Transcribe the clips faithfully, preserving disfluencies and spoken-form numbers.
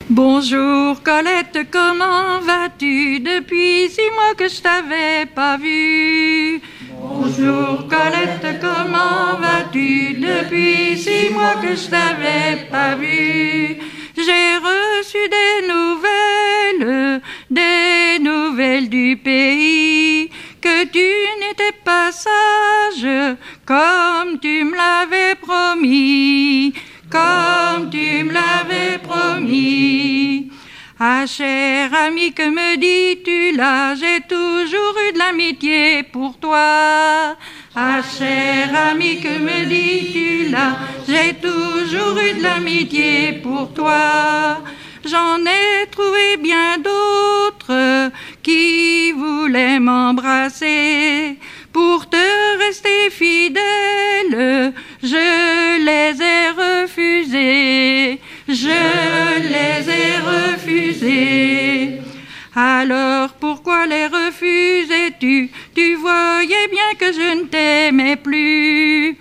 Bonjour Colette, comment vas-tu? Depuis six mois que je t'avais pas vue. Bonjour Colette, comment vas-tu? Depuis six mois que je t'avais pas vue. J'ai reçu des nouvelles, des nouvelles du pays, que tu n'étais pas sage, comme tu me l'avais promis, comme tu me l'avais promis. Ah, cher ami, que me dis-tu là? J'ai toujours eu de l'amitié pour toi. Ah, cher ami, que me dis-tu là? J'ai toujours eu de l'amitié pour toi. J'en ai trouvé bien d'autres qui voulaient m'embrasser. Pour te rester fidèle, je les ai refusés, je les ai refusés. Alors pourquoi les refusais-tu? Tu voyais bien que je ne t'aimais plus.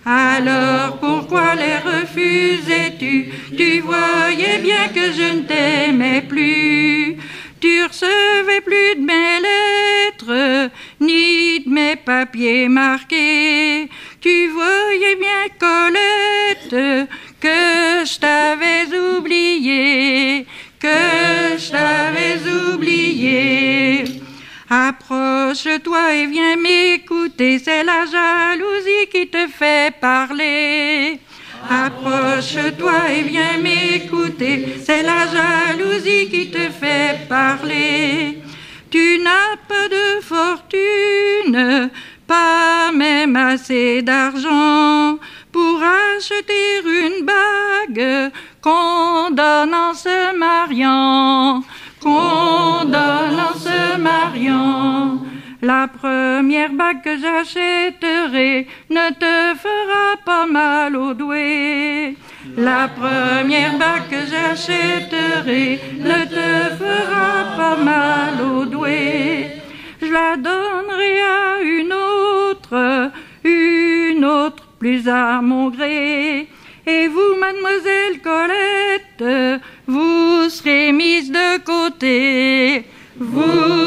Alors pourquoi les refusais-tu? Tu voyais bien que je ne t'aimais plus. Tu recevais plus de mes lettres, ni de mes papiers marqués. Tu voyais bien, Colette, que je t'avais oublié, que je t'avais oublié. Approche-toi et viens m'écouter, c'est la jalousie qui te fait parler. Approche-toi et viens m'écouter, c'est la jalousie qui te fait parler. Tu n'as pas de fortune, pas même assez d'argent pour acheter une bague qu'on donne en se mariant, qu'on donne en se mariant. La première bague que j'achèterai ne te fera pas mal au doigt. La première bague que j'achèterai ne te fera pas mal au doigt. Je la donnerai à une autre, une autre plus à mon gré. Et vous, mademoiselle Colette, vous serez mise de côté. Vous